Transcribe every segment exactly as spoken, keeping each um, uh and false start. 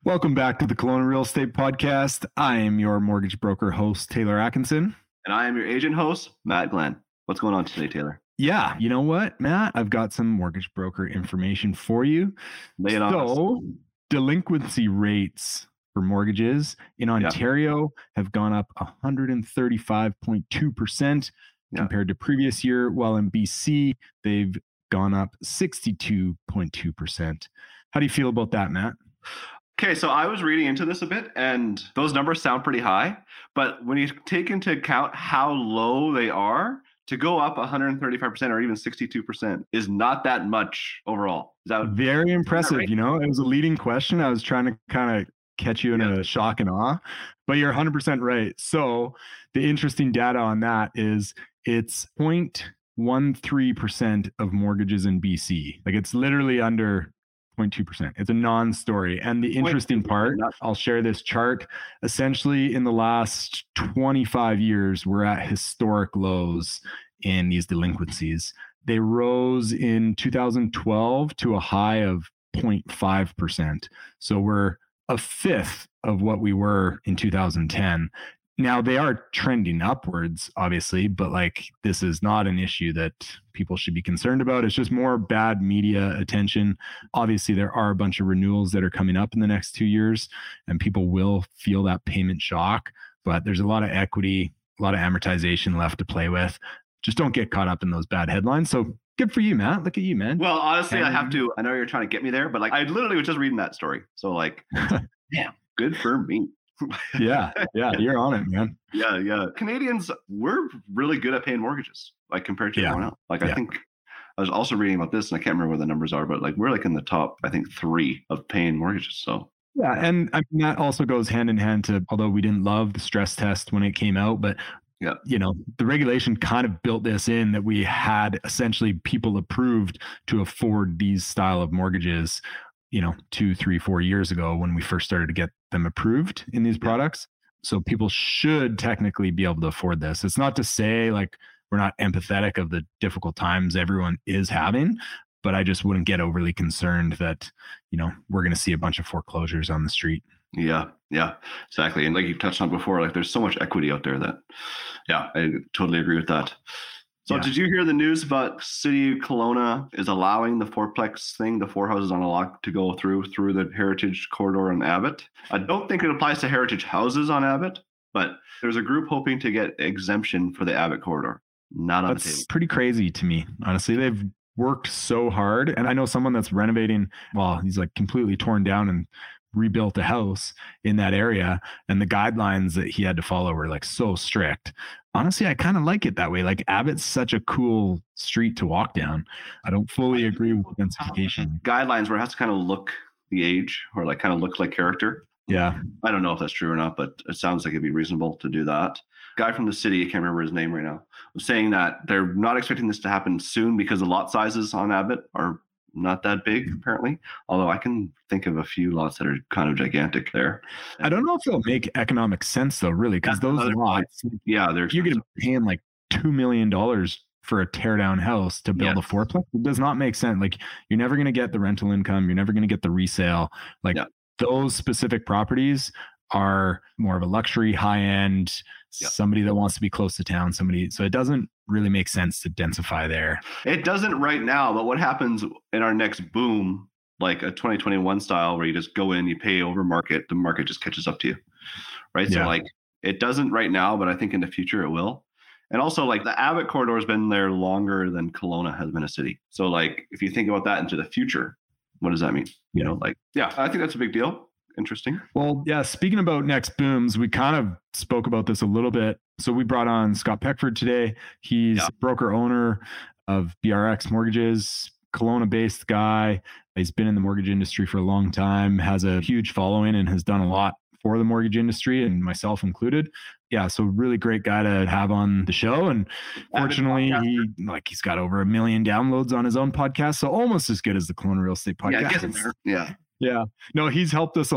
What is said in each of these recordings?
Welcome back to the Kelowna Real Estate Podcast. I am your mortgage broker host, Taylor Atkinson. And I am your agent host, Matt Glenn. What's going on today, Taylor? Yeah, you know what, Matt? I've got some mortgage broker information for you. Lay it on So, us. delinquency rates for mortgages in Ontario yeah. have gone up one hundred thirty-five point two percent yeah. compared to previous year, while in B C, they've gone up sixty-two point two percent. How do you feel about that, Matt? Okay, so I was reading into this a bit, and those numbers sound pretty high, but when you take into account how low they are, to go up one hundred thirty-five percent or even sixty-two percent is not that much overall. Is that very impressive? Right? You know, it was a leading question. I was trying to kind of catch you in yeah. a shock and awe, but you're one hundred percent right. So the interesting data on that is it's zero point one three percent of mortgages in B C. Like it's literally under zero point two percent. It's a non-story. And the interesting part, I'll share this chart. Essentially, in the last twenty-five years, we're at historic lows in these delinquencies. They rose in two thousand twelve to a high of zero point five percent. So we're a fifth of what we were in two thousand ten. Now they are trending upwards, obviously, but like this is not an issue that people should be concerned about. It's just more bad media attention. Obviously, there are a bunch of renewals that are coming up in the next two years, and people will feel that payment shock. But there's a lot of equity, a lot of amortization left to play with. Just don't get caught up in those bad headlines. So good for you, Matt. Look at you, man. Well, honestly, and I have to. I know you're trying to get me there, but like I literally was just reading that story. So like, damn, good for me. yeah, yeah, you're on it, man. Yeah, yeah. Canadians, we're really good at paying mortgages, like compared to yeah. everyone else. Like, yeah. I think I was also reading about this, and I can't remember what the numbers are, but like we're like in the top, I think, three of paying mortgages. So yeah, and I mean that also goes hand in hand to, although we didn't love the stress test when it came out, but yeah, you know, the regulation kind of built this in that we had essentially people approved to afford these style of mortgages, you know, two, three, four years ago when we first started to get them approved in these products. So people should technically be able to afford this. It's not to say like we're not empathetic of the difficult times everyone is having, but I just wouldn't get overly concerned that, you know, we're going to see a bunch of foreclosures on the street. Yeah, yeah, exactly. And like you touched on before, like there's so much equity out there that, yeah, I totally agree with that. So yeah. Did you hear the news about City of Kelowna is allowing the fourplex thing, the four houses on a lot, to go through through the Heritage Corridor on Abbott? I don't think it applies to Heritage houses on Abbott, but there's a group hoping to get exemption for the Abbott Corridor. Not on that's the table. Pretty crazy to me, honestly. They've worked so hard, and I know someone that's renovating. Well, he's like completely torn down and rebuilt a house in that area, and the guidelines that he had to follow were like so strict. Honestly, I kind of like it that way. Like Abbott's such a cool street to walk down. I don't fully agree with densification. Guidelines where it has to kind of look the age or like kind of look like character. Yeah. I don't know if that's true or not, but it sounds like it'd be reasonable to do that. Guy from the city, I can't remember his name right now, was saying that they're not expecting this to happen soon because the lot sizes on Abbott are not that big, apparently. Although I can think of a few lots that are kind of gigantic there. I don't know if it'll make economic sense though, really, because those lots, yeah, they're you're going to be paying like two million dollars for a teardown house to build yes. a fourplex. It does not make sense. Like you're never going to get the rental income. You're never going to get the resale. Like yeah. those specific properties are more of a luxury, high end, yep. somebody that wants to be close to town, somebody. So it doesn't really make sense to densify there. It doesn't right now, but what happens in our next boom, like a twenty twenty-one style where you just go in, you pay over market, the market just catches up to you, right? Yeah. So like it doesn't right now, but I think in the future it will. And also like the Abbott corridor has been there longer than Kelowna has been a city. So like if you think about that into the future, what does that mean? You know, like, yeah, I think that's a big deal. Interesting. Well, yeah, speaking about next booms, we kind of spoke about this a little bit. So we brought on Scott Peckford today. He's yeah. broker owner of B R X Mortgages, Kelowna-based guy. He's been in the mortgage industry for a long time, has a huge following, and has done a lot for the mortgage industry, and myself included. Yeah, so really great guy to have on the show. And fortunately, he like he's got over a million downloads on his own podcast, so almost as good as the Kelowna Real Estate Podcast. Yeah, I guess it's, yeah. Yeah, no, he's helped us a lot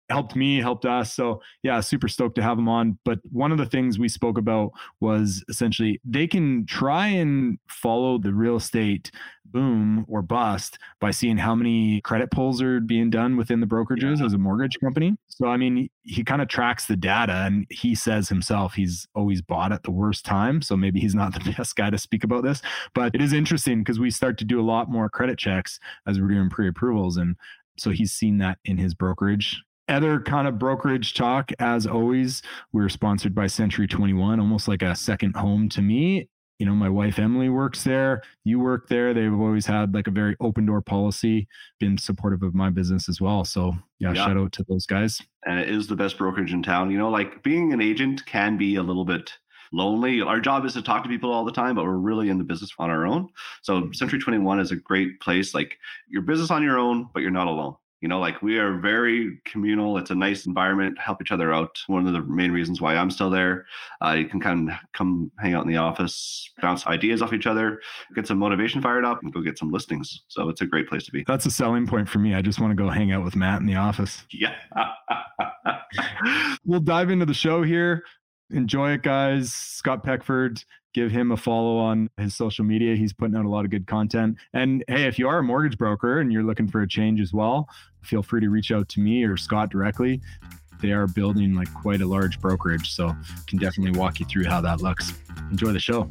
helped me, helped us. So yeah, super stoked to have him on. But one of the things we spoke about was essentially they can try and follow the real estate boom or bust by seeing how many credit pulls are being done within the brokerages yeah. as a mortgage company. So, I mean, he kind of tracks the data, and he says himself he's always bought at the worst time. So maybe he's not the best guy to speak about this, but it is interesting because we start to do a lot more credit checks as we're doing pre-approvals. And so he's seen that in his brokerage. Other kind of brokerage talk, as always, we're sponsored by Century twenty-one, almost like a second home to me. You know, my wife, Emily, works there. You work there. They've always had like a very open door policy, been supportive of my business as well. So yeah, yeah, shout out to those guys. And it is the best brokerage in town. You know, like being an agent can be a little bit lonely. Our job is to talk to people all the time, but we're really in the business on our own. So Century twenty-one is a great place. Like your business on your own, but you're not alone. You know, like we are very communal. It's a nice environment, help each other out. One of the main reasons why I'm still there. Uh, you can kind of come hang out in the office, bounce ideas off each other, get some motivation fired up, and go get some listings. So it's a great place to be. That's a selling point for me. I just want to go hang out with Matt in the office. Yeah. We'll dive into the show here. Enjoy it, guys. Scott Peckford. Give him a follow on his social media. He's putting out a lot of good content. And hey, if you are a mortgage broker and you're looking for a change as well, feel free to reach out to me or Scott directly. They are building like quite a large brokerage, so can definitely walk you through how that looks. Enjoy the show.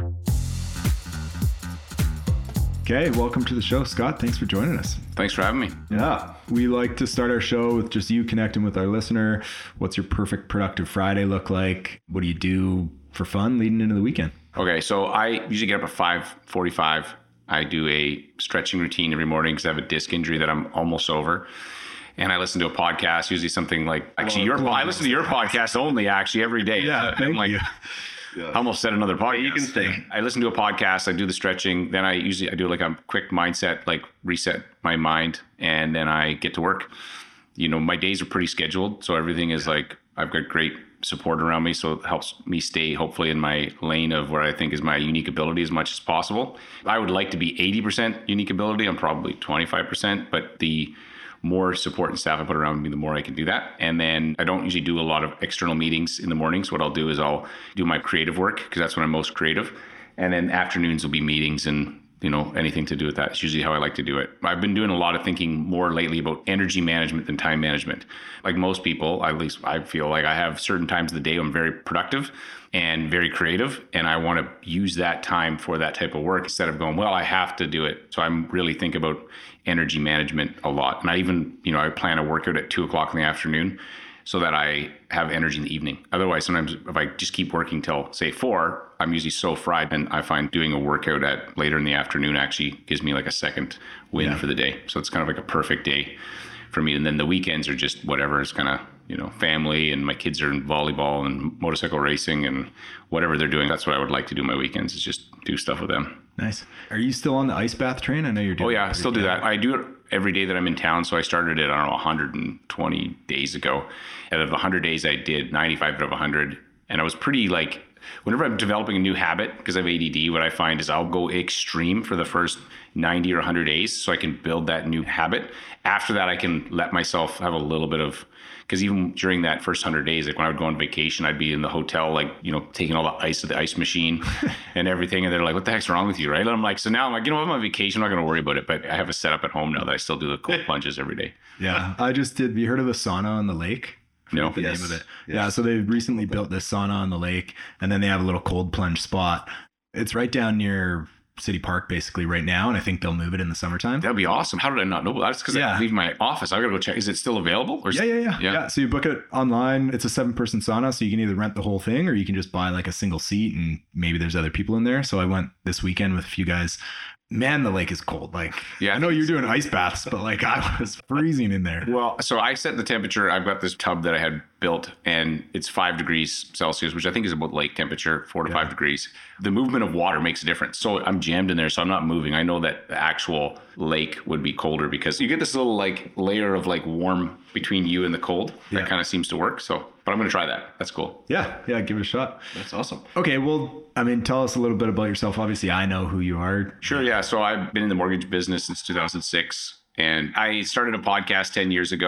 Okay, welcome to the show, Scott. Thanks for joining us. Thanks for having me. Yeah, we like to start our show with just you connecting with our listener. What's your perfect productive Friday look like? What do you do for fun leading into the weekend? Okay, so I usually get up at five forty-five. I do a stretching routine every morning because I have a disc injury that I'm almost over. And I listen to a podcast, usually something like, actually, your I listen to your podcast only, actually, every day. Yeah, thank like, you. Yeah. I almost said another podcast. Yeah, you can stay. I listen to a podcast, I do the stretching, then I usually I do like a quick mindset, like reset my mind, and then I get to work. You know, my days are pretty scheduled, so everything is yeah. like, I've got great support around me, so it helps me stay hopefully in my lane of where I think is my unique ability as much as possible. I would like to be eighty percent unique ability. I'm probably twenty-five percent, but the more support and staff I put around me, the more I can do that. And then I don't usually do a lot of external meetings in the mornings. What I'll do is I'll do my creative work because that's when I'm most creative. And then afternoons will be meetings and, you know, anything to do with that. It's usually how I like to do it. I've been doing a lot of thinking more lately about energy management than time management. Like most people, at least I feel like I have certain times of the day I'm very productive and very creative, and I want to use that time for that type of work instead of going, well, I have to do it. So I'm really thinking about energy management a lot. And I even, you know, I plan a workout at two o'clock in the afternoon so that I have energy in the evening. Otherwise, sometimes if I just keep working till say four, I'm usually so fried, and I find doing a workout at later in the afternoon actually gives me like a second win yeah. for the day. So it's kind of like a perfect day for me. And then the weekends are just whatever. It's kind of, you know, family, and my kids are in volleyball and motorcycle racing and whatever they're doing. That's what I would like to do my weekends, is just do stuff with them. Nice. Are you still on the ice bath train? I know you're doing. Oh yeah, I still do that. I do it every day that I'm in town. So I started it, I don't know, one hundred twenty days ago. Out of one hundred days, I did ninety-five out of one hundred. And I was pretty like, whenever I'm developing a new habit, because I have A D D, what I find is I'll go extreme for the first ninety or one hundred days so I can build that new habit. After that, I can let myself have a little bit of, because even during that first one hundred days, like when I would go on vacation, I'd be in the hotel, like, you know, taking all the ice to the ice machine and everything. And they're like, what the heck's wrong with you, right? And I'm like, so now I'm like, you know, I'm on vacation, I'm not going to worry about it. But I have a setup at home now that I still do the cold plunges every day. Yeah. I just did, have you heard of the sauna on the lake? No. The yes. name of it. Yes. Yeah. So they've recently built this sauna on the lake, and then they have a little cold plunge spot. It's right down near City Park basically right now, and I think they'll move it in the summertime. That'd be awesome. How did I not know? That's because yeah. I leave my office. I gotta go check. Is it still available? Or yeah, yeah, yeah, yeah. Yeah. So you book it online. It's a seven person sauna, so you can either rent the whole thing or you can just buy like a single seat, and maybe there's other people in there. So I went this weekend with a few guys. Man, the lake is cold. Like, yeah, I know you're doing ice baths, but like I was freezing in there. Well, so I set the temperature. I've got this tub that I had built, and it's five degrees Celsius, which I think is about lake temperature, four to yeah. five degrees. The movement of water makes a difference. So I'm jammed in there, so I'm not moving. I know that the actual lake would be colder because you get this little like layer of like warm between you and the cold. That yeah. kind of seems to work. So, but I'm going to try that. That's cool. Yeah. Yeah. Give it a shot. That's awesome. Okay. Well, I mean, tell us a little bit about yourself. Obviously, I know who you are. Sure. Yeah. So I've been in the mortgage business since two thousand six. And I started a podcast ten years ago.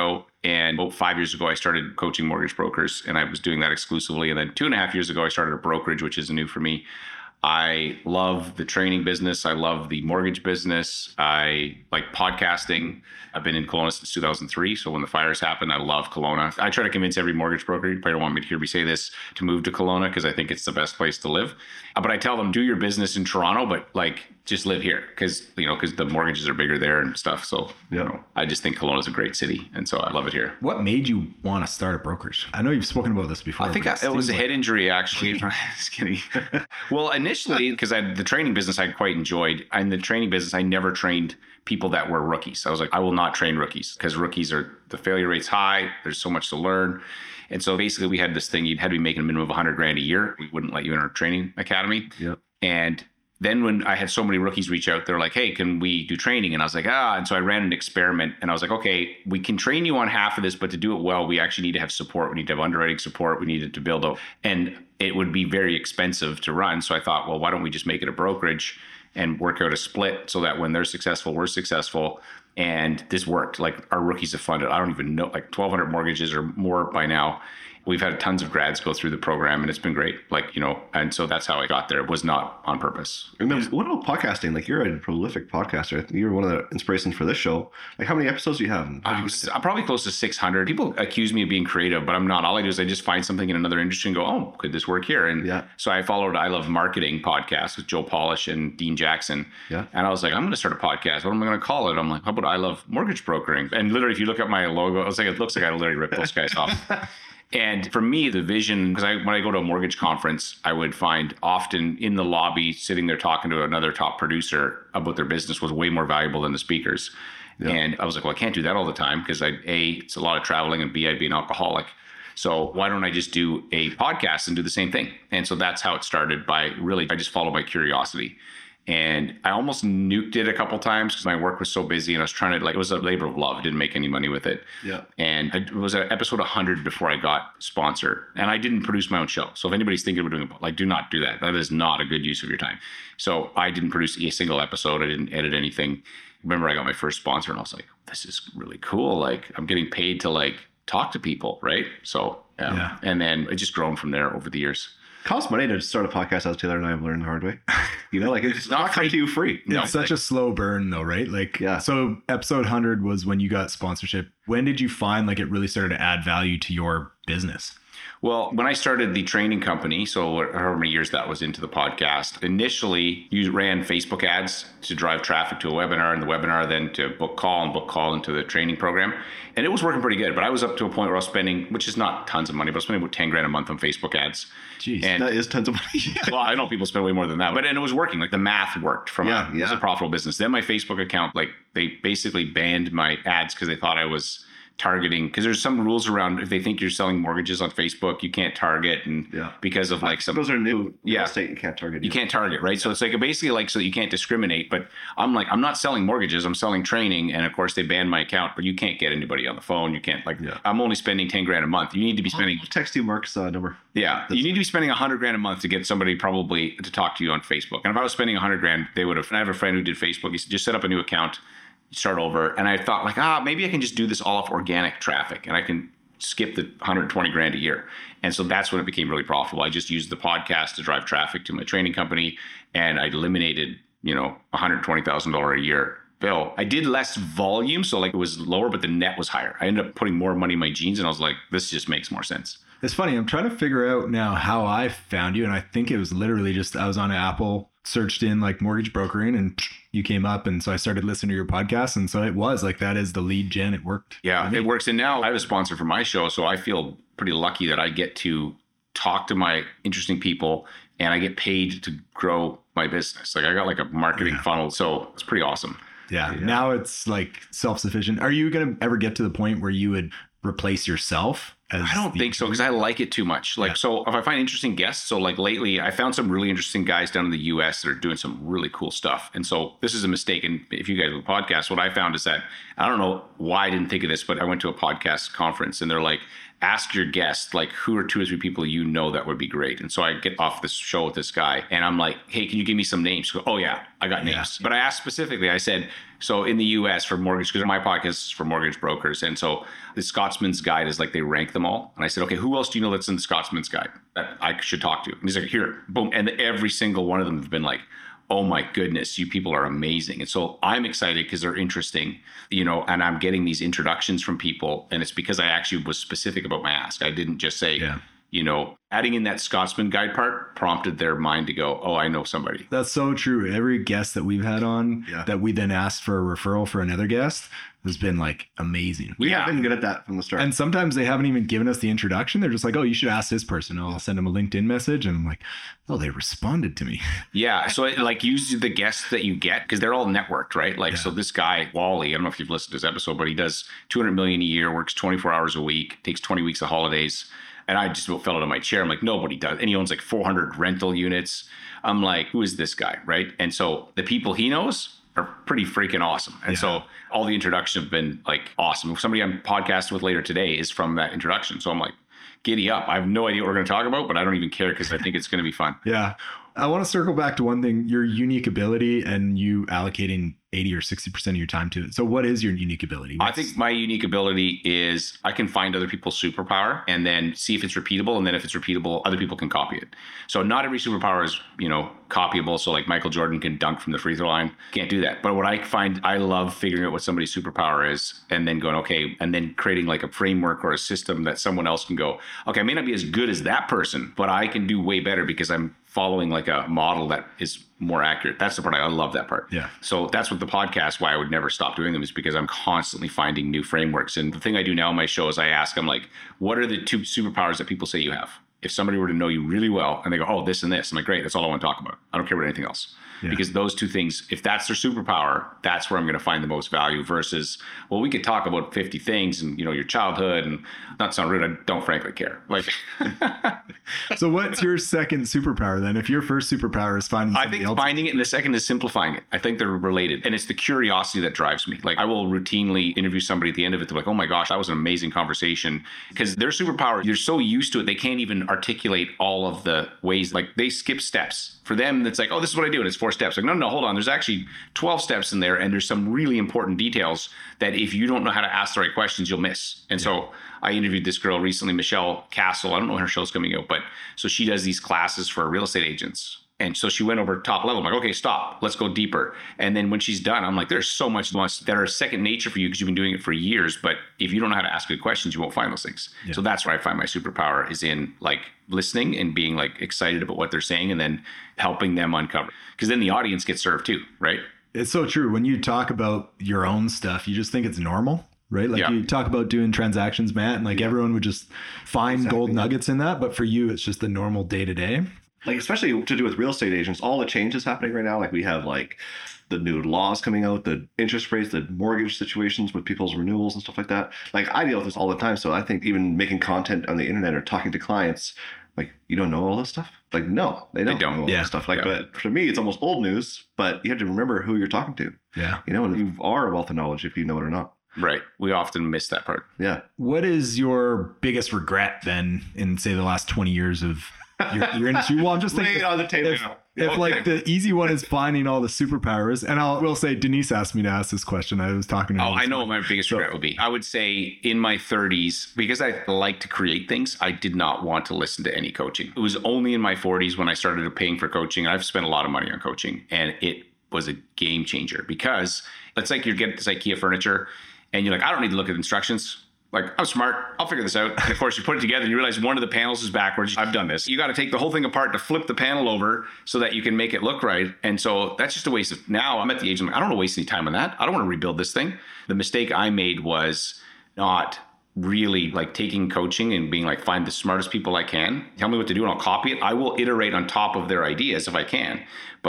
And about five years ago, I started coaching mortgage brokers, and I was doing that exclusively. And then two and a half years ago, I started a brokerage, which is new for me. I love the training business. I love the mortgage business. I like podcasting. I've been in Kelowna since two thousand three. So when the fires happened, I love Kelowna. I try to convince every mortgage broker, you probably don't want me to hear me say this, to move to Kelowna because I think it's the best place to live. Uh, but I tell them, do your business in Toronto, but like just live here because, you know, because the mortgages are bigger there and stuff. So, Yeah. you know, I just think Kelowna is a great city. And so I love it here. What made you want to start a brokerage? I know you've spoken about this before. I think but I, it was a seems head injury, actually. Just kidding. Well, initially, because I the training business I quite enjoyed. In the training business, I never trained people that were rookies. I was like, I will not train rookies because rookies are, the failure rate's high. There's so much to learn. And so basically we had this thing, you had to be making a minimum of one hundred grand a year. We wouldn't let you in our training academy. Yep. And then when I had so many rookies reach out, they're like, hey, can we do training? And I was like, ah, and so I ran an experiment and I was like, okay, we can train you on half of this, but to do it well, we actually need to have support. We need to have underwriting support. We needed to build a, and it would be very expensive to run. So I thought, well, why don't we just make it a brokerage and work out a split so that when they're successful, we're successful. And this worked. Like our rookies have funded, I don't even know, like twelve hundred mortgages or more by now. We've had tons of grads go through the program and it's been great. Like, you know, and so that's how I got there. It was not on purpose. And then what about podcasting? Like you're a prolific podcaster. I think you're one of the inspirations for this show. Like how many episodes do you have? I was, I'm probably close to six hundred. People accuse me of being creative, but I'm not. All I do is I just find something in another industry and go, oh, could this work here? And yeah. so I followed I Love Marketing podcast with Joe Polish and Dean Jackson. Yeah. And I was like, I'm going to start a podcast. What am I going to call it? I'm like, how about I Love Mortgage Brokering? And literally, if you look at my logo, I was like, it looks like I literally ripped those guys off. And for me, the vision, because I, when I go to a mortgage conference, I would find often in the lobby, sitting there talking to another top producer about their business was way more valuable than the speakers. Yeah. And I was like, well, I can't do that all the time because I, A, it's a lot of traveling, and B, I'd be an alcoholic. So why don't I just do a podcast and do the same thing? And so that's how it started by really, I just followed my curiosity. And I almost nuked it a couple times because my work was so busy and I was trying to, like, it was a labor of love. I didn't make any money with it. Yeah. And it was at episode one hundred before I got sponsored. And I didn't produce my own show. So if anybody's thinking about doing it, like, do not do that. That is not a good use of your time. So I didn't produce a single episode. I didn't edit anything. Remember, I got my first sponsor and I was like, this is really cool. Like, I'm getting paid to, like, talk to people, right? So, yeah. yeah. And then it just grown from there over the years. Costs money to start a podcast, as Taylor and I have learned the hard way. You know, like it's not come to you free. It's no, such like, a slow burn though, right? Like, yeah. So episode one hundred was when you got sponsorship. When did you find like it really started to add value to your business? Well, when I started the training company, so however many years that was into the podcast, initially you ran Facebook ads to drive traffic to a webinar, and the webinar then to book call and book call into the training program. And it was working pretty good, but I was up to a point where I was spending, which is not tons of money, but I was spending about ten grand a month on Facebook ads. Jeez, and, that is tons of money. Well, I know people spend way more than that, but and it was working. Like the math worked from yeah, a, yeah. it was a profitable business. Then my Facebook account, like they basically banned my ads because they thought I was targeting, because there's some rules around if they think you're selling mortgages on Facebook, you can't target, and yeah. because of like some those are new yeah real estate, you can't target you. you can't target, right? So it's like basically like so that you can't discriminate. But I'm like, I'm not selling mortgages, I'm selling training, and of course they banned my account, but you can't get anybody on the phone. You can't like yeah. I'm only spending ten grand a month. You need to be spending I'll text you Mark's uh, number. Yeah, That's you need to be spending a hundred grand a month to get somebody probably to talk to you on Facebook. And if I was spending a hundred grand, they would have. And I have a friend who did Facebook. He said, just set up a new account, start over. And I thought like, ah, maybe I can just do this all off organic traffic and I can skip the one hundred twenty grand a year. And so that's when it became really profitable. I just used the podcast to drive traffic to my training company, and I eliminated, you know, one hundred twenty thousand dollars a year bill. I did less volume, so like it was lower, but the net was higher. I ended up putting more money in my jeans, and I was like, this just makes more sense. It's funny. I'm trying to figure out now how I found you. And I think it was literally just, I was on Apple, searched in like mortgage brokering, and you came up. And so I started listening to your podcast. And so it was like, that is the lead gen. It worked. Yeah, it works. And now I have a sponsor for my show. So I feel pretty lucky that I get to talk to my interesting people and I get paid to grow my business. Like I got like a marketing yeah. funnel. So it's pretty awesome. Yeah. yeah. Now it's like self-sufficient. Are you going to ever get to the point where you would replace yourself as I don't the- think so because I like it too much. Like, Yeah. so if I find interesting guests, so like lately I found some really interesting guys down in the U S that are doing some really cool stuff. And so this is a mistake. And if you guys have a podcast, what I found is that I don't know why I didn't think of this, but I went to a podcast conference and they're like, ask your guest, like, who are two or three people you know that would be great? And so I get off this show with this guy and I'm like, hey, can you give me some names? Go, oh, yeah, I got Yeah. names. But I asked specifically, I said, so in the U S for mortgage, because my podcast is for mortgage brokers. And so the Scotsman's Guide is like they rank them all. And I said, okay, who else do you know that's in the Scotsman's Guide that I should talk to? And he's like, here, boom. And every single one of them have been like, oh my goodness, you people are amazing. And so I'm excited because they're interesting, you know, and I'm getting these introductions from people. And it's because I actually was specific about my ask. I didn't just say, Yeah. you know, adding in that Scotsman Guide part prompted their mind to go, oh, I know somebody. That's so true. Every guest that we've had on Yeah. that we then asked for a referral for another guest has been like amazing. We Yeah. have been good at that from the start. And sometimes they haven't even given us the introduction. They're just like, oh, you should ask this person. I'll send them a LinkedIn message. And I'm like, oh, they responded to me. Yeah. So it, like use the guests that you get because they're all networked, right? Like, Yeah. so this guy, Wally, I don't know if you've listened to this episode, but he does two hundred million a year, works twenty-four hours a week, takes twenty weeks of holidays. And I just about fell out of my chair. I'm like, nobody does. And he owns like four hundred rental units. I'm like, who is this guy? Right. And so the people he knows are pretty freaking awesome. And Yeah. so all the introductions have been like awesome. Somebody I'm podcasting with later today is from that introduction. So I'm like, giddy up. I have no idea what we're going to talk about, but I don't even care because I think it's going to be fun. Yeah. I want to circle back to one thing, your unique ability and you allocating eighty or sixty percent of your time to it. So what is your unique ability? I What's- think my unique ability is I can find other people's superpower and then see if it's repeatable. And then if it's repeatable, other people can copy it. So not every superpower is, you know, copyable. So like Michael Jordan can dunk from the free throw line. Can't do that. But what I find, I love figuring out what somebody's superpower is and then going, okay, and then creating like a framework or a system that someone else can go, okay, I may not be as good as that person, but I can do way better because I'm following like a model that is more accurate. That's the part I, I love that part. Yeah. So that's what the podcast, why I would never stop doing them is because I'm constantly finding new frameworks. And the thing I do now on my show is I ask them like, what are the two superpowers that people say you have? If somebody were to know you really well and they go, oh, this and this, I'm like, great, that's all I want to talk about. I don't care about anything else. Yeah. Because those two things, if that's their superpower, that's where I'm going to find the most value versus, well, we could talk about fifty things and, you know, your childhood and not to sound rude, I don't frankly care. Like, So what's your second superpower then? If your first superpower is finding I somebody think else. finding it and the second is simplifying it. I think they're related. And it's the curiosity that drives me. Like I will routinely interview somebody at the end of it. They're like, oh my gosh, that was an amazing conversation. Because their superpower, you're so used to it, they can't even articulate all of the ways. Like they skip steps. For them, it's like, oh, this is what I do. And it's four steps. Like, no, no, hold on. There's actually twelve steps in there. And there's some really important details that if you don't know how to ask the right questions, you'll miss. And so I interviewed this girl recently, Michelle Castle. I don't know when her show's coming out, but so she does these classes for real estate agents. And so she went over top level. I'm like, okay, stop. Let's go deeper. And then when she's done, I'm like, there's so much that are second nature for you because you've been doing it for years. But if you don't know how to ask good questions, you won't find those things. Yeah. So that's where I find my superpower is in like listening and being like excited about what they're saying and then helping them uncover. Because then the audience gets served too, right? It's so true. When you talk about your own stuff, you just think it's normal, right? Like Yeah. you talk about doing transactions, Matt, and like everyone would just find Exactly. gold nuggets in that. But for you, it's just the normal day to day. Like especially to do with real estate agents, all the changes happening right now. Like we have like the new laws coming out, the interest rates, the mortgage situations with people's renewals and stuff like that. Like I deal with this all the time. So I think even making content on the internet or talking to clients, like you don't know all this stuff. Like no, they don't, don't. know all Yeah. this stuff. Like, Yeah. but for me, it's almost old news. But you have to remember who you're talking to. Yeah. You know, and you are a wealth of knowledge if you know it or not. Right. We often miss that part. Yeah. What is your biggest regret then in say the last twenty years of your, your industry? Well, I'm just Lay thinking it on the table. if, if like the easy one is finding all the superpowers, and I'll will say Denise asked me to ask this question. I was talking to her. Oh, I know what my biggest So- regret would be. I would say in my thirties, because I like to create things, I did not want to listen to any coaching. It was only in my forties when I started paying for coaching. I've spent a lot of money on coaching, and it was a game changer because it's like you're getting this IKEA furniture and you're like, I don't need to look at instructions. Like, I'm smart. I'll figure this out. And of course, you put it together and you realize one of the panels is backwards. I've done this. You got to take the whole thing apart to flip the panel over so that you can make it look right. And so that's just a waste of, now I'm at the age, I'm like, I don't want to waste any time on that. I don't want to rebuild this thing. The mistake I made was not really like taking coaching and being like, find the smartest people I can. Tell me what to do and I'll copy it. I will iterate on top of their ideas if I can. But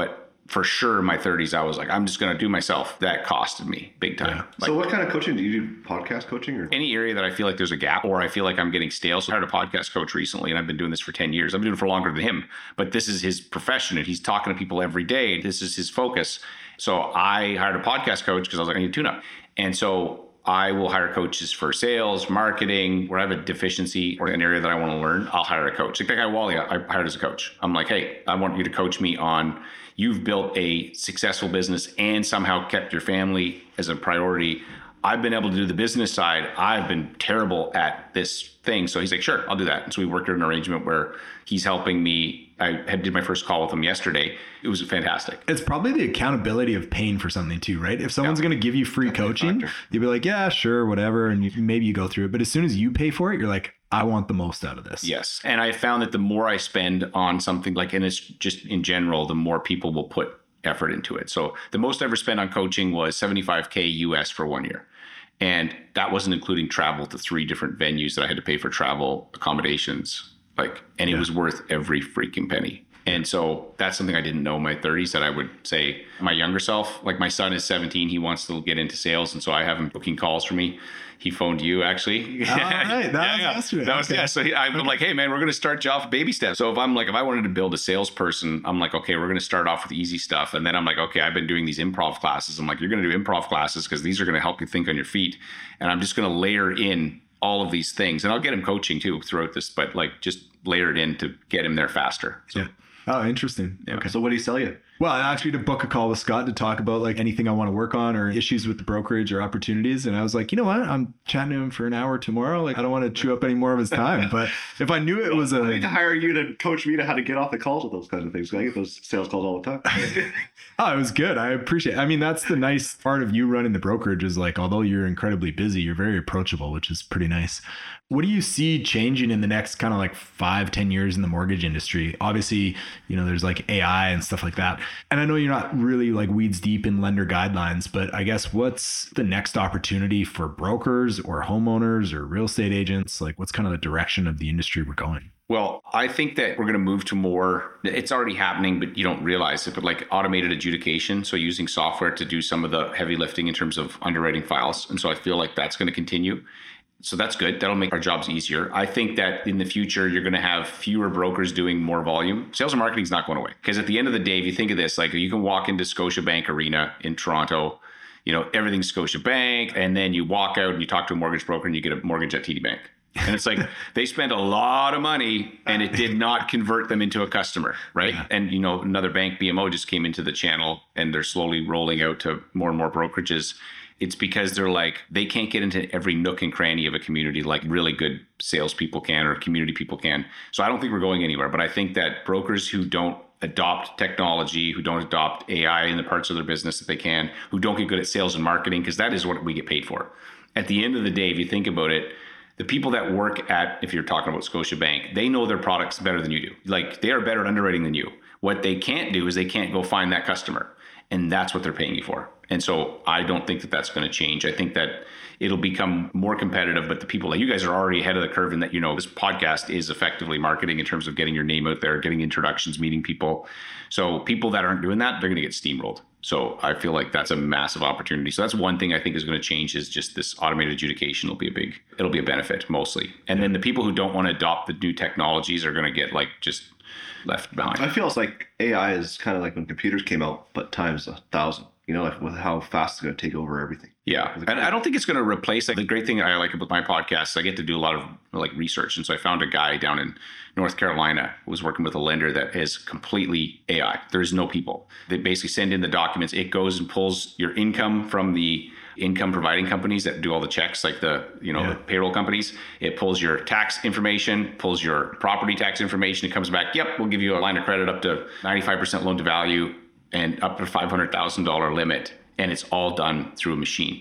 for sure in my thirties, I was like, I'm just going to do myself. That costed me big time. Yeah. Like, so what kind of coaching do you do? Podcast coaching or any area that I feel like there's a gap or I feel like I'm getting stale. So I hired a podcast coach recently and I've been doing this for ten years. I've been doing it for longer than him, but this is his profession and he's talking to people every day. This is his focus. So I hired a podcast coach because I was like, I need a tune up. And so I will hire coaches for sales, marketing, where I have a deficiency or an area that I want to learn, I'll hire a coach. Like that guy Wally, I hired as a coach. I'm like, hey, I want you to coach me on, you've built a successful business and somehow kept your family as a priority. I've been able to do the business side. I've been terrible at this thing. So he's like, sure, I'll do that. And so we worked out an arrangement where he's helping me. I had did my first call with him yesterday. It was fantastic. It's probably the accountability of paying for something too, right? If someone's yeah. going to give you free coaching, you'll be like, yeah, sure, whatever. And you, maybe you go through it. But as soon as you pay for it, you're like, I want the most out of this. Yes. And I found that the more I spend on something like, and it's just in general, the more people will put effort into it. So the most I ever spent on coaching was seventy-five K U S for one year. And that wasn't including travel to three different venues that I had to pay for travel, accommodations, like, and it yeah. was worth every freaking penny. And so that's something I didn't know in my thirties that I would say my younger self, like my son is seventeen, he wants to get into sales. And so I have him booking calls for me. He phoned you actually. Oh, right. That yeah, was yeah. yesterday. That was, okay. yeah. So he, I'm okay. like, hey man, we're going to start you off baby steps. So if I'm like, if I wanted to build a salesperson, I'm like, okay, we're going to start off with easy stuff. And then I'm like, okay, I've been doing these improv classes. I'm like, you're going to do improv classes because these are going to help you think on your feet. And I'm just going to layer in all of these things. And I'll get him coaching too throughout this, but like just layer it in to get him there faster. So, yeah. Oh, interesting. Yeah. Okay. So what do you sell you? Well, actually to book a call with Scott to talk about like anything I want to work on or issues with the brokerage or opportunities. And I was like, you know what? I'm chatting to him for an hour tomorrow. Like, I don't want to chew up any more of his time. But if I knew it was a... I need to hire you to coach me to how to get off the calls with those kinds of things. I get those sales calls all the time. Oh, it was good. I appreciate it. I mean, that's the nice part of you running the brokerage is like, although you're incredibly busy, you're very approachable, which is pretty nice. What do you see changing in the next kind of like five, ten years in the mortgage industry? Obviously, you know, there's like A I and stuff like that. And I know you're not really like weeds deep in lender guidelines, but I guess what's the next opportunity for brokers or homeowners or real estate agents? Like what's kind of the direction of the industry we're going? Well, I think that we're going to move to more, it's already happening, but you don't realize it, but like automated adjudication. So using software to do some of the heavy lifting in terms of underwriting files. And so I feel like that's going to continue. So that's good. That'll make our jobs easier. I think that in the future, you're going to have fewer brokers doing more volume. Sales and marketing is not going away. Because at the end of the day, if you think of this, like you can walk into Scotiabank Arena in Toronto, you know, everything's Scotiabank. And then you walk out and you talk to a mortgage broker and you get a mortgage at T D Bank. And it's like they spent a lot of money and it did not convert them into a customer, right? Yeah. And, you know, another bank, B M O, just came into the channel and they're slowly rolling out to more and more brokerages. It's because they're like, they can't get into every nook and cranny of a community like really good salespeople can or community people can. So I don't think we're going anywhere. But I think that brokers who don't adopt technology, who don't adopt A I in the parts of their business that they can, who don't get good at sales and marketing, because that is what we get paid for. At the end of the day, if you think about it, the people that work at, if you're talking about Scotiabank, they know their products better than you do. Like they are better at underwriting than you. What they can't do is they can't go find that customer. And that's what they're paying you for. And so I don't think that that's going to change. I think that it'll become more competitive, but the people like you guys are already ahead of the curve in that, you know, this podcast is effectively marketing in terms of getting your name out there, getting introductions, meeting people. So people that aren't doing that, they're going to get steamrolled. So I feel like that's a massive opportunity. So that's one thing I think is going to change is just this automated adjudication will be a big, it'll be a benefit mostly. And then the people who don't want to adopt the new technologies are going to get like just left behind. I feel it's like A I is kind of like when computers came out, but times a thousand, you know, like with how fast it's going to take over everything. Yeah. And I don't think it's going to replace, like the great thing I like about my podcast, I get to do a lot of like research. And so I found a guy down in North Carolina who was working with a lender that is completely A I. There's no people. They basically send in the documents. It goes and pulls your income from the income providing companies that do all the checks, like the, you know, yeah. the payroll companies. It pulls your tax information, pulls your property tax information. It comes back. Yep. We'll give you a line of credit up to ninety-five percent loan to value and up to five hundred thousand dollars limit. And it's all done through a machine.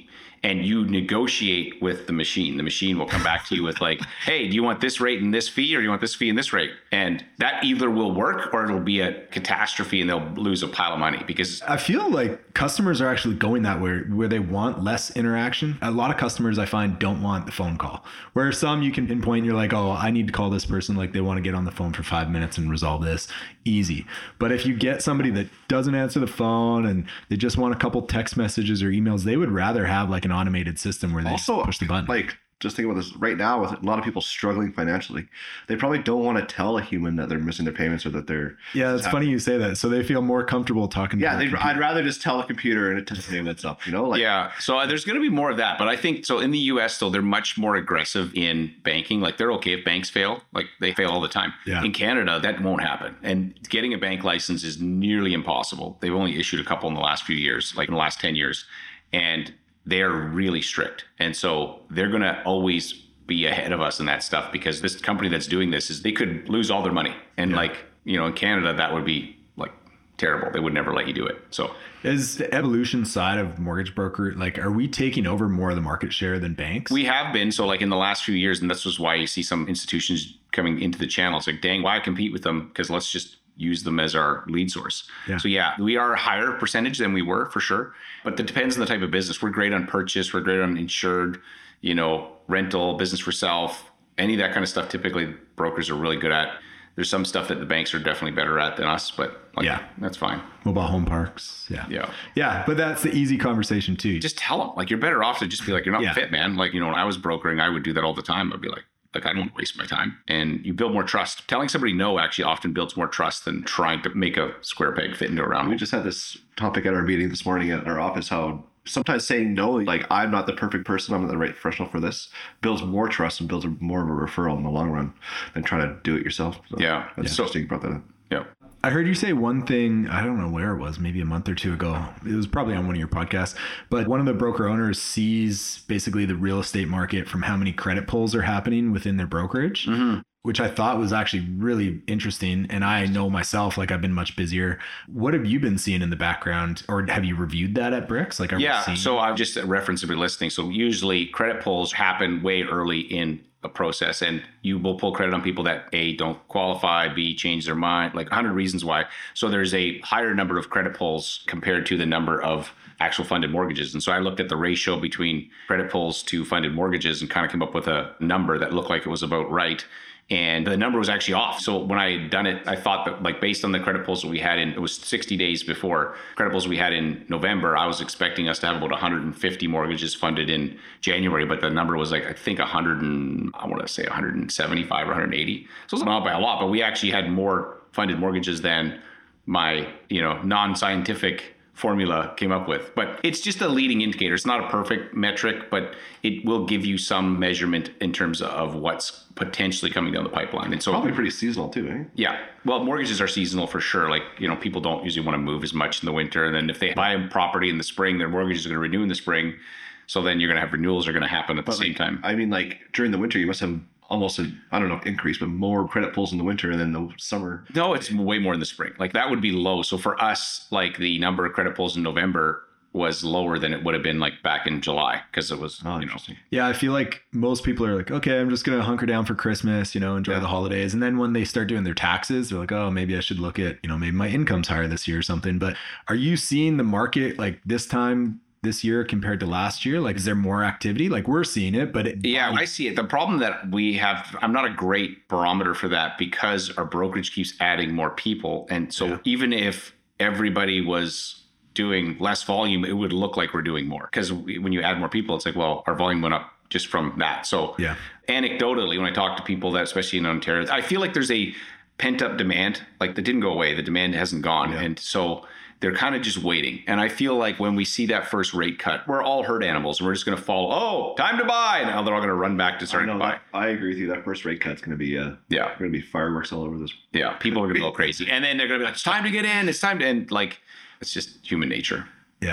and you negotiate with the machine. The machine will come back to you with like, hey, do you want this rate and this fee, or do you want this fee and this rate? And that either will work or it'll be a catastrophe and they'll lose a pile of money. Because I feel like customers are actually going that way, where they want less interaction. A lot of customers I find don't want the phone call, where some you can pinpoint, you're like, oh, I need to call this person. Like they want to get on the phone for five minutes and resolve this easy. But if you get somebody that doesn't answer the phone and they just want a couple text messages or emails, they would rather have like an automated system where they also just push the button. Like, just think about this right now with a lot of people struggling financially. They probably don't want to tell a human that they're missing their payments or that they're. Yeah, it's funny you say that. So they feel more comfortable talking to Yeah, their I'd rather just tell a computer and it tells me what's up, you know? Like, yeah. So uh, there's going to be more of that. But I think so in the U S, though, they're much more aggressive in banking. Like they're okay if banks fail. Like they fail all the time. Yeah. In Canada, that won't happen. And getting a bank license is nearly impossible. They've only issued a couple in the last few years, like in the last ten years. And they're really strict. And so they're going to always be ahead of us in that stuff, because this company that's doing this is they could lose all their money. And yeah. like, you know, in Canada, that would be like terrible. They would never let you do it. So is the evolution side of mortgage broker, like, are we taking over more of the market share than banks? We have been. So like in the last few years, and this was why you see some institutions coming into the channel. It's like, dang, why compete with them? Because let's just use them as our lead source. Yeah. So yeah, we are a higher percentage than we were for sure, but it depends on the type of business. We're great on purchase. We're great on insured, you know, rental, business for self, any of that kind of stuff. Typically brokers are really good at. There's some stuff that the banks are definitely better at than us, but like, yeah, that's fine. Mobile home parks. Yeah. Yeah. Yeah. But that's the easy conversation too. Just tell them, like, you're better off to just be like, you're not yeah. fit, man. Like, you know, when I was brokering, I would do that all the time. I'd be like, Like, I don't want to waste my time. And you build more trust. Telling somebody no actually often builds more trust than trying to make a square peg fit into a round hole. We just had this topic at our meeting this morning at our office, how sometimes saying no, like, I'm not the perfect person, I'm not the right professional for this, builds more trust and builds a, more of a referral in the long run than trying to do it yourself. So yeah. That's yeah. interesting you brought that up. Yeah. I heard you say one thing, I don't know where it was, maybe a month or two ago. It was probably on one of your podcasts, but one of the broker owners sees basically the real estate market from how many credit pulls are happening within their brokerage, mm-hmm. which I thought was actually really interesting. And I know myself, like, I've been much busier. What have you been seeing in the background, or have you reviewed that at Bricks? Like, are yeah, we seeing- so I've just referenced to be listening. So usually credit pulls happen way early in a process, and you will pull credit on people that A, don't qualify, B, change their mind, like a hundred reasons why. So there's a higher number of credit pulls compared to the number of actual funded mortgages. And so I looked at the ratio between credit pulls to funded mortgages and kind of came up with a number that looked like it was about right. And the number was actually off. So when I had done it, I thought that, like, based on the credit pulls that we had in, it was sixty days before credit pulls we had in November, I was expecting us to have about one hundred fifty mortgages funded in January, but the number was like, I think one hundred and I want to say one hundred seventy-five or one hundred eighty. So it's not by a lot, but we actually had more funded mortgages than my, you know, non-scientific formula came up with. But it's just a leading indicator. It's not a perfect metric, but it will give you some measurement in terms of what's potentially coming down the pipeline. And so probably pretty seasonal too, eh? Yeah. Well, mortgages are seasonal for sure. Like, you know, people don't usually want to move as much in the winter. And then if they buy a property in the spring, their mortgages are going to renew in the spring. So then you're going to have renewals are going to happen at the but same like, time. I mean, like, during the winter, you must have almost a, I don't know, increase, but more credit pulls in the winter and then the summer. No, it's way more in the spring. Like, that would be low. So for us, like, the number of credit pulls in November was lower than it would have been like back in July, because it was, oh, you know. Yeah, I feel like most people are like, okay, I'm just going to hunker down for Christmas, you know, enjoy yeah. the holidays. And then when they start doing their taxes, they're like, oh, maybe I should look at, you know, maybe my income's higher this year or something. But are you seeing the market like this time this year compared to last year? Like, is there more activity? Like, we're seeing it, but it, yeah, I see it. The problem that we have, I'm not a great barometer for that, because our brokerage keeps adding more people. And so yeah. even if everybody was doing less volume, it would look like we're doing more, because when you add more people, it's like, well, our volume went up just from that. So yeah, anecdotally, when I talk to people that, especially in Ontario, I feel like there's a pent up demand, like that didn't go away. The demand hasn't gone. Yeah. And so they're kind of just waiting. And I feel like when we see that first rate cut, we're all herd animals and we're just going to follow, oh, time to buy. And now they're all going to run back to starting to buy. That, I agree with you. That first rate cut's going to be, uh, yeah, going to be fireworks all over this. Yeah. People are going to go crazy. And then they're going to be like, it's time to get in. It's time to end. Like, it's just human nature. Yeah.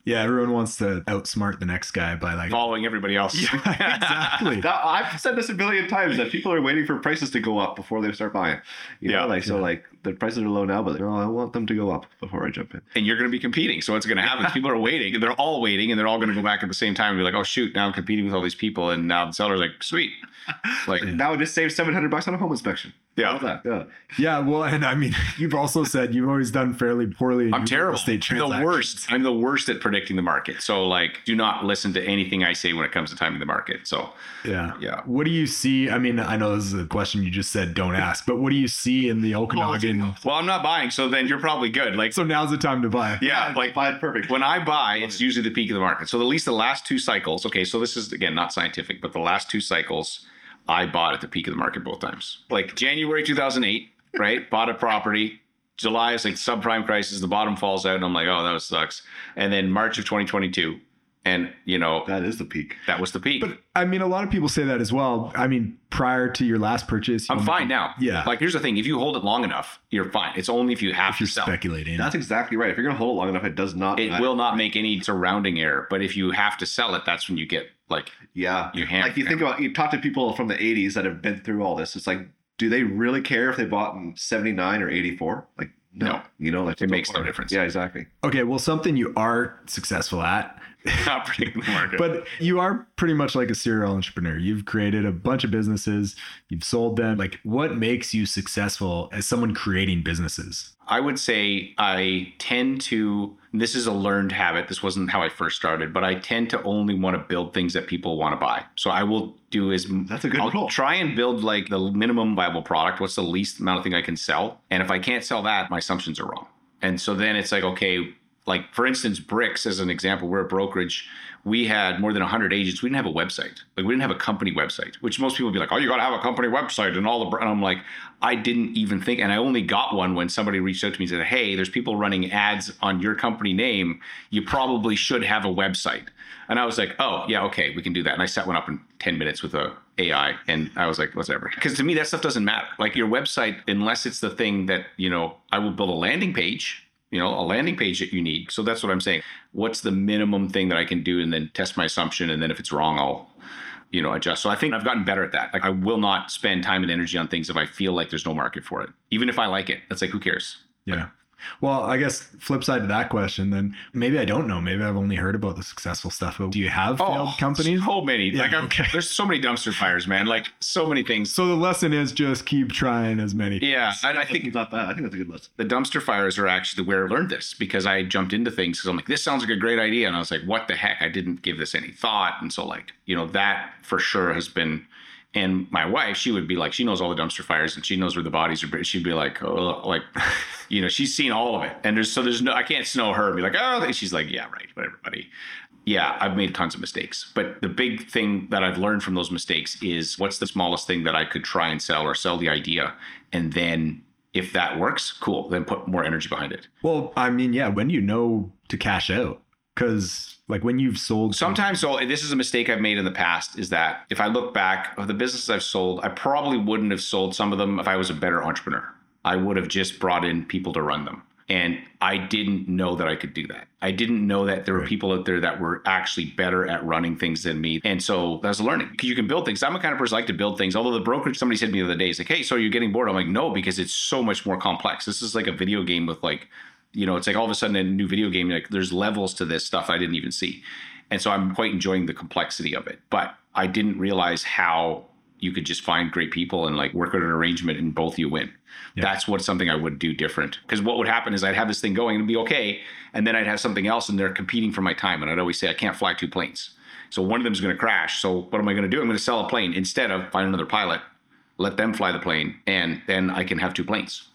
Yeah, everyone wants to outsmart the next guy by like following everybody else. Yeah, exactly. Now, I've said this a million times that people are waiting for prices to go up before they start buying. You know, Yeah, like so, yeah. like the prices are low now, but oh, I want them to go up before I jump in. And you're going to be competing. So what's going to happen is people are waiting and they're all waiting and they're all going to go back at the same time and be like, oh, shoot, now I'm competing with all these people. And now the seller's like, sweet. Like, Now I just saved seven hundred bucks on a home inspection. Yeah. How about that? Yeah. Yeah, well, and I mean, you've also said you've always done fairly poorly in I'm real terrible. estate I'm the transactions. worst. I'm the worst at predicting the market. So like, do not listen to anything I say when it comes to timing the market. So Yeah. Yeah. What do you see? I mean, I know this is a question you just said don't ask, but what do you see in the Okanagan? well, I'm not buying. So then you're probably good. Like, So now's the time to buy. yeah, like Fine, perfect. when I buy, it's usually the peak of the market. So at least the last two cycles. Okay, so this is again not scientific, but the last two cycles, I bought at the peak of the market both times. Like January two thousand eight, right? Bought a property. July is like subprime crisis. The bottom falls out, and I'm like, oh, that sucks. And then March of twenty twenty-two, and you know That is the peak. that was the peak. But I mean, a lot of people say that as well. I mean, prior to your last purchase, I'm you- fine now. Yeah. Like here's the thing: if you hold it long enough, you're fine. It's only if you have If to you're sell. speculating. That's exactly right. If you're going to hold it long enough, it does not. It will not make any surrounding error. But if you have to sell it, that's when you get like Yeah. your hand. Like you think about, you talk to people from the eighties that have been through all this. It's like, do they really care if they bought in seventy-nine or eighty-four? Like, no. No. You know, like It makes no difference. Yeah, exactly. Okay, well, something you are successful at, not predicting the market. but you are pretty much like a serial entrepreneur. You've created a bunch of businesses, you've sold them. Like, what makes you successful as someone creating businesses? I would say I tend to, this is a learned habit. This wasn't how I first started, but I tend to only want to build things that people want to buy. So I will do is That's a good I'll rule. try and build like the minimum viable product. What's the least amount of thing I can sell? And if I can't sell that, my assumptions are wrong. And so then it's like, okay, like for instance, Bricks as an example, we're a brokerage. We had more than one hundred agents. We didn't have a website. Like we didn't have a company website, which most people would be like, oh, you got to have a company website and all the, br-. and I'm like, I didn't even think. And I only got one when somebody reached out to me and said, hey, there's people running ads on your company name. You probably should have a website. And I was like, oh yeah, okay, we can do that. And I set one up in ten minutes with a A I. And I was like, whatever. Because to me, that stuff doesn't matter. Like your website, unless it's the thing that, you know, I will build a landing page, you know, a landing page that you need. So that's what I'm saying. What's the minimum thing that I can do and then test my assumption. And then if it's wrong, I'll, you know, adjust. So I think I've gotten better at that. Like I will not spend time and energy on things if I feel like there's no market for it. Even if I like it, it's like, who cares? Yeah. Well, I guess flip side to that question, then maybe I don't know. Maybe I've only heard about the successful stuff. But do you have failed companies? So many. Yeah, like I'm, okay. There's so many dumpster fires, man. Like so many things. So the lesson is just keep trying as many. Yeah. And I think it's not bad. I think that's a good list. the dumpster fires are actually where I learned this because I jumped into things because I'm like, this sounds like a great idea. And I was like, what the heck? I didn't give this any thought. And so like, you know, that for sure has been, and my wife, she would be like, she knows all the dumpster fires and she knows where the bodies are. She'd be like, oh, like, you know, she's seen all of it. And there's, so there's no, I can't snow her and be like, oh, she's like, yeah, right. Whatever, buddy. Yeah, I've made tons of mistakes. But the big thing that I've learned from those mistakes is what's the smallest thing that I could try and sell or sell the idea. And then if that works, cool, then put more energy behind it. Well, I mean, yeah, when do you know to cash out? Because like when you've sold Sometimes, so this is a mistake I've made in the past, is that if I look back of the businesses I've sold, I probably wouldn't have sold some of them if I was a better entrepreneur. I would have just brought in people to run them. And I didn't know that I could do that. I didn't know that there were Right. people out there that were actually better at running things than me. And so that's learning. Because you can build things. I'm the kind of person I like to build things. Although the brokerage, somebody said to me the other day, it's like, hey, so you're getting bored? I'm like, no, because it's so much more complex. This is like a video game with like, you know, it's like all of a sudden a new video game, like there's levels to this stuff I didn't even see. And so I'm quite enjoying the complexity of it. But I didn't realize how you could just find great people and like work out an arrangement and both you win. Yeah. That's what something I would do different. Because what would happen is I'd have this thing going and it'd be okay. And then I'd have something else and they're competing for my time. And I'd always say, I can't fly two planes. So one of them is going to crash. So what am I going to do? I'm going to sell a plane instead of find another pilot, let them fly the plane, and then I can have two planes.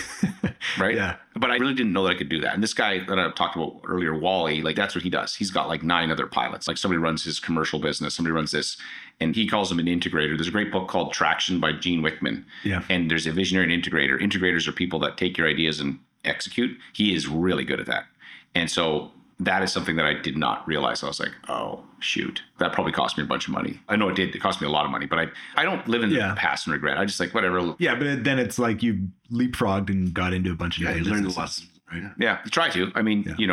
Right? Yeah. But I really didn't know that I could do that. And this guy that I talked about earlier, Wally, like that's what he does. He's got like nine other pilots. Like somebody runs his commercial business, somebody runs this, and he calls them an integrator. There's a great book called Traction by Gene Wickman. Yeah. And there's a visionary and integrator. Integrators are people that take your ideas and execute. He is really good at that. And so that is something that I did not realize. I was like, oh, shoot, that probably cost me a bunch of money. I know it did. It cost me a lot of money, but I, I don't live in Yeah. the past and regret. I just like, whatever. Yeah, but then it's like you leapfrogged and got into a bunch of Yeah, you different learned the businesses. lesson, right? Yeah, you try to. I mean, Yeah. you know,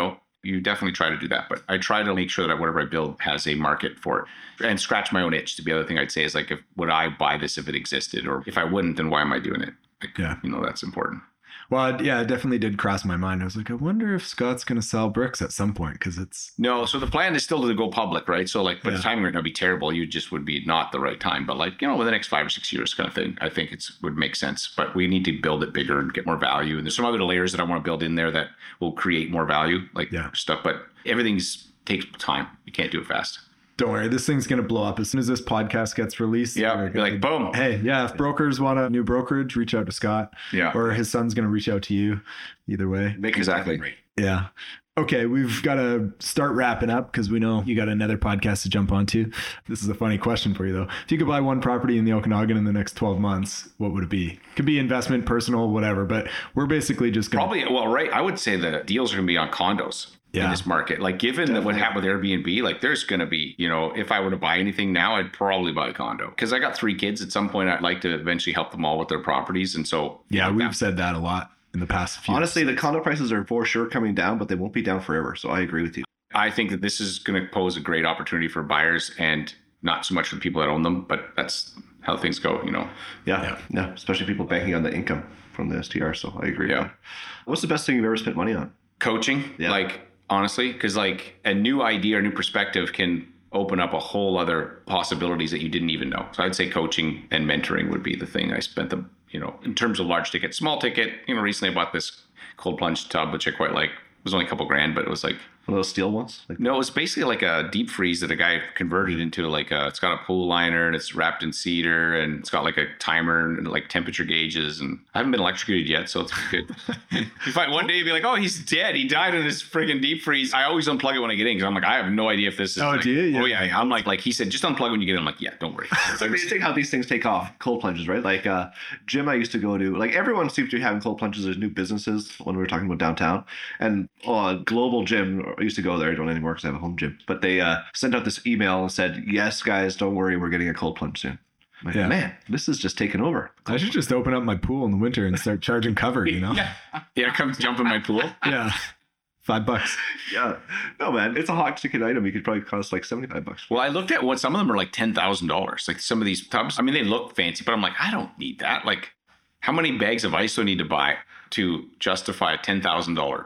you definitely try to do that. But I try to make sure that whatever I build has a market for it and scratch my own itch. To the other thing I'd say is like, if would I buy this if it existed, or if I wouldn't, then why am I doing it? Like, yeah. You know, that's important. Well, yeah, it definitely did cross my mind. I was like, I wonder if Scott's going to sell bricks at some point, because it's... No, so the plan is still to go public, right? So like, but yeah. the timing right now would be terrible. You just would be not the right time. But like, you know, within the next five or six years kind of thing, I think it's would make sense. But we need to build it bigger and get more value. And there's some other layers that I want to build in there that will create more value, like yeah. stuff. But everything's takes time. You can't do it fast. Don't worry, this thing's going to blow up as soon as this podcast gets released. Yeah, you're like, boom. Hey, yeah, if brokers want a new brokerage, reach out to Scott. Yeah. Or his son's going to reach out to you. Either way. Make exactly. Yeah. Okay, we've got to start wrapping up because we know you got another podcast to jump onto. This is a funny question for you, though. If you could buy one property in the Okanagan in the next twelve months, what would it be? Could be investment, personal, whatever. But we're basically just going to... Probably, well, right. I would say the deals are going to be on condos. Yeah. In this market, like given that what happened with Airbnb, like there's going to be, you know, if I were to buy anything now, I'd probably buy a condo because I got three kids. At some point, I'd like to eventually help them all with their properties. And so, yeah, know, we've that, said that a lot in the past few Honestly, years. The condo prices are for sure coming down, but they won't be down forever. So I agree with you. I think that this is going to pose a great opportunity for buyers and not so much for the people that own them, but that's how things go, you know? Yeah. Yeah. yeah. Especially people banking on the income from the S T R. So I agree. Yeah. With that. What's the best thing you've ever spent money on? Coaching. Yeah. Like, honestly, because like a new idea or new perspective can open up a whole other possibilities that you didn't even know. So I'd say coaching and mentoring would be the thing I spent the, you know, in terms of large ticket, small ticket, you know, recently I bought this cold plunge tub, which I quite like. It was only a couple grand, but it was like, one of those steel ones? Like- no, it was basically like a deep freeze that a guy converted into like a, it's got a pool liner and it's wrapped in cedar and it's got like a timer and like temperature gauges. And I haven't been electrocuted yet, so it's good. You find one day you'd be like, oh, he's dead. He died in this friggin' deep freeze. I always unplug it when I get in because I'm like, I have no idea if this is. Oh, like, do you? Yeah. Oh, yeah. I'm like, like he said, just unplug it when you get in. I'm like, yeah, don't worry. It's amazing how these things take off. Cold plunges, right? Like uh, gym I used to go to, like everyone seems to be having cold plunges. There's new businesses when we were talking about downtown. And oh, a global gym, I used to go there. I don't anymore because I have a home gym. But they uh, sent out this email and said, yes, guys, don't worry. We're getting a cold plunge soon. Like, yeah. Man, this is just taking over. I should just open up my pool in the winter and start charging cover, you know? yeah. Yeah, come jump in my pool. Yeah. Five bucks. Yeah. No, man, it's a hot ticket item. You could probably cost like seventy-five bucks. Well, I looked at what some of them are like ten thousand dollars. Like some of these tubs. I mean, they look fancy, but I'm like, I don't need that. Like, how many bags of ice do I need to buy to justify a ten thousand dollars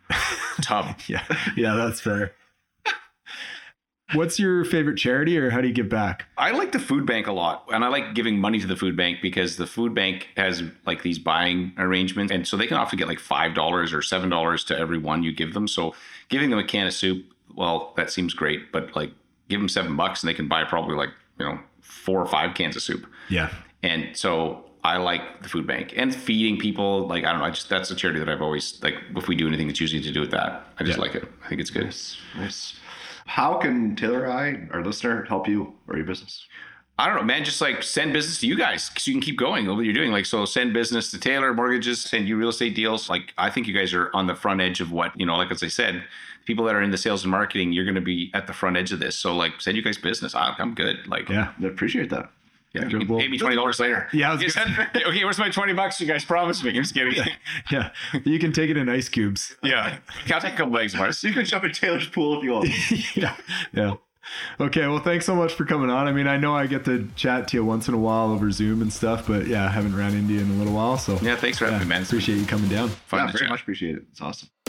tub? Yeah. Yeah, that's fair. What's your favorite charity, or how do you give back? I like the food bank a lot, and I like giving money to the food bank because the food bank has like these buying arrangements, and so they can often get like five dollars or seven dollars to every one you give them. So giving them a can of soup, well, that seems great, but like give them seven bucks and they can buy probably like, you know, four or five cans of soup. Yeah. And so I like the food bank and feeding people. Like, I don't know, I just, that's a charity that I've always, like, if we do anything, it's usually to do with that. I just yeah. like it. I think it's good. Nice. Nice. How can Taylor or I, our listener, help you or your business? I don't know, man. Just like send business to you guys so you can keep going what you're doing. Like, so send business to Taylor Mortgages, send you real estate deals. Like, I think you guys are on the front edge of what, you know, like as I said, people that are in the sales and marketing, you're going to be at the front edge of this. So like, send you guys business. I, I'm good. Like, yeah, I appreciate that. Yeah, you can pay me twenty dollars later. Yeah, I was gonna... Okay, where's my twenty bucks you guys promised me? I'm just kidding. Yeah, you can take it in ice cubes. Yeah, I'll take a couple bags, Mars. You can jump in Taylor's pool if you want. Yeah, yeah. Okay, well, thanks so much for coming on. I mean, I know I get to chat to you once in a while over Zoom and stuff, but yeah, I haven't ran into you in a little while. So yeah, thanks for having yeah, me, man. Appreciate you coming down. Fun yeah, very chat. Much appreciate it. It's awesome.